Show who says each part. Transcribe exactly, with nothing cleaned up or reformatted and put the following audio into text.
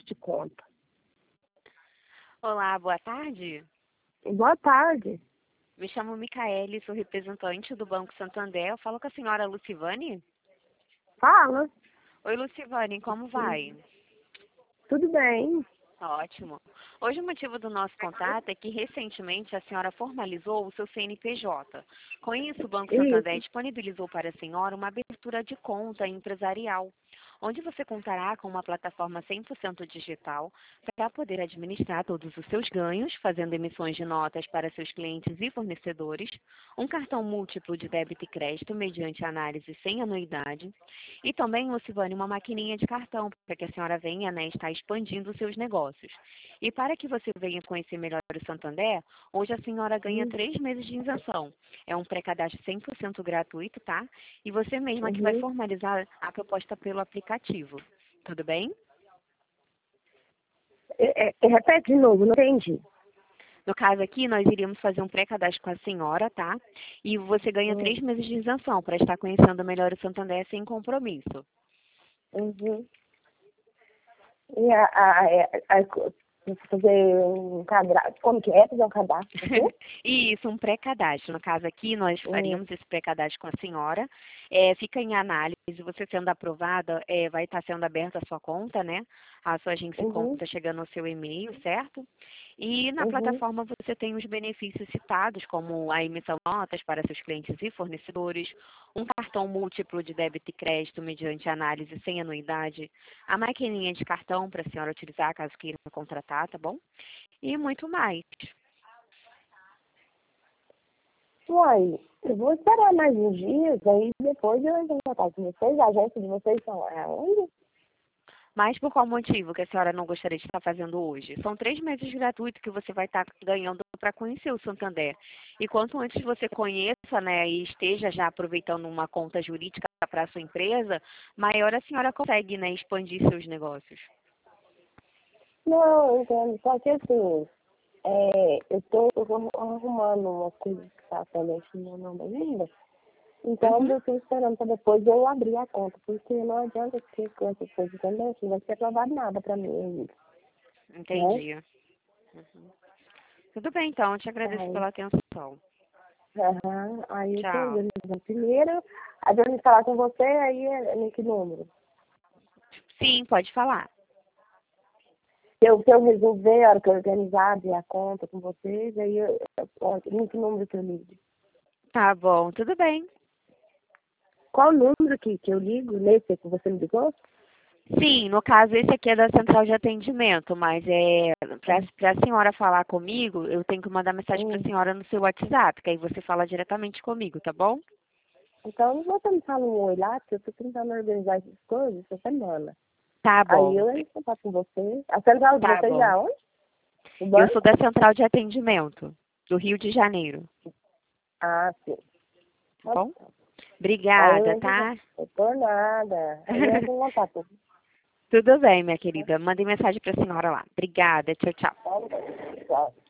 Speaker 1: de conta.
Speaker 2: Olá, boa tarde.
Speaker 1: Boa tarde.
Speaker 2: Me chamo Micaele, sou representante do Banco Santander. Eu falo com a senhora Lucivane?
Speaker 1: Fala.
Speaker 2: Oi, Lucivane, como vai?
Speaker 1: Tudo bem.
Speaker 2: Ótimo. Hoje o motivo do nosso contato é que recentemente a senhora formalizou o seu C N P J. Com isso, o Banco Santander
Speaker 1: Isso.
Speaker 2: disponibilizou para a senhora uma abertura de conta empresarial, onde você contará com uma plataforma cem por cento digital para poder administrar todos os seus ganhos, fazendo emissões de notas para seus clientes e fornecedores, um cartão múltiplo de débito e crédito mediante análise sem anuidade, e também, Lucivane, uma maquininha de cartão para que a senhora venha, né, estar expandindo os seus negócios. E para que você venha conhecer melhor o Santander, hoje a senhora ganha
Speaker 1: Uhum.
Speaker 2: três meses de isenção. É um pré-cadastro cem por cento gratuito, tá? E você mesma que vai
Speaker 1: Uhum.
Speaker 2: formalizar a proposta pelo aplicativo. Tudo bem?
Speaker 1: É, é, repete de novo, não entendi.
Speaker 2: No caso aqui, nós iríamos fazer um pré-cadastro com a senhora, tá? E você ganha
Speaker 1: Uhum.
Speaker 2: três meses de isenção para estar conhecendo melhor o Santander sem compromisso.
Speaker 1: Uhum. E a, a, a, a, fazer um cadastro, como que é fazer um cadastro? Assim?
Speaker 2: Isso, um pré-cadastro. No caso aqui, nós
Speaker 1: Uhum.
Speaker 2: faríamos esse pré-cadastro com a senhora. É, fica em análise, você sendo aprovada, é, vai estar sendo aberta a sua conta, né? A sua agência de
Speaker 1: Uhum.
Speaker 2: conta chegando ao seu e-mail, certo? E na
Speaker 1: Uhum.
Speaker 2: plataforma você tem os benefícios citados, como a emissão de notas para seus clientes e fornecedores, um cartão múltiplo de débito e crédito mediante análise sem anuidade, a maquininha de cartão para a senhora utilizar caso queira contratar, tá bom? E muito mais.
Speaker 1: Uai, eu vou esperar mais uns dias, aí depois eu entro em contato com vocês. A agência de vocês são aonde?
Speaker 2: Mas por qual motivo que a senhora não gostaria de estar fazendo hoje? São três meses gratuitos que você vai estar ganhando para conhecer o Santander. E quanto antes você conheça, né, e esteja já aproveitando uma conta jurídica para a sua empresa, maior a senhora consegue, né, expandir seus negócios.
Speaker 1: Não, eu entendo. Só que assim, é, eu estou arrumando umas coisas que tá pendente no meu nome ainda. Então
Speaker 2: Uhum,
Speaker 1: eu estou esperando para depois eu abrir a conta, porque não adianta que com essas coisas pendentes, não vai ser aprovado nada para mim ainda, né?
Speaker 2: entendi. Uhum. Tudo bem, então. Eu te agradeço
Speaker 1: Aí,
Speaker 2: pela atenção.
Speaker 1: aham, aí eu estou
Speaker 2: Tchau.
Speaker 1: organizando primeiro, aí eu me falar com você, aí é em que número?
Speaker 2: Sim, pode falar.
Speaker 1: Se eu, se eu resolver, a hora que eu organizar, abrir a conta com vocês, aí eu, eu, em que número que eu ligo?
Speaker 2: Tá bom, tudo bem.
Speaker 1: Qual número que, que eu ligo? Nesse que você me ligou?
Speaker 2: Sim, no caso, esse aqui é da central de atendimento, mas é para a senhora falar comigo, eu tenho que mandar mensagem para a
Speaker 1: Hum.
Speaker 2: senhora no seu WhatsApp, que aí você fala diretamente comigo, tá bom?
Speaker 1: Então, você me fala um oi lá, que eu tô tentando organizar essas coisas essa semana.
Speaker 2: Tá
Speaker 1: Aí
Speaker 2: bom,
Speaker 1: eu entro em contato com você. A central de
Speaker 2: tá
Speaker 1: vocês é
Speaker 2: bom.
Speaker 1: aonde? O
Speaker 2: Eu sou
Speaker 1: banco?
Speaker 2: da central de atendimento, do Rio de Janeiro,
Speaker 1: Ah, sim.
Speaker 2: tá
Speaker 1: Pode
Speaker 2: bom?
Speaker 1: ser. Aí eu
Speaker 2: Obrigada,
Speaker 1: entro em contato.
Speaker 2: tá?
Speaker 1: Por nada. Aí eu entro em contato.
Speaker 2: Tudo bem, minha querida. Mande mensagem para a senhora lá. Obrigada, tchau, tchau.
Speaker 1: Tchau.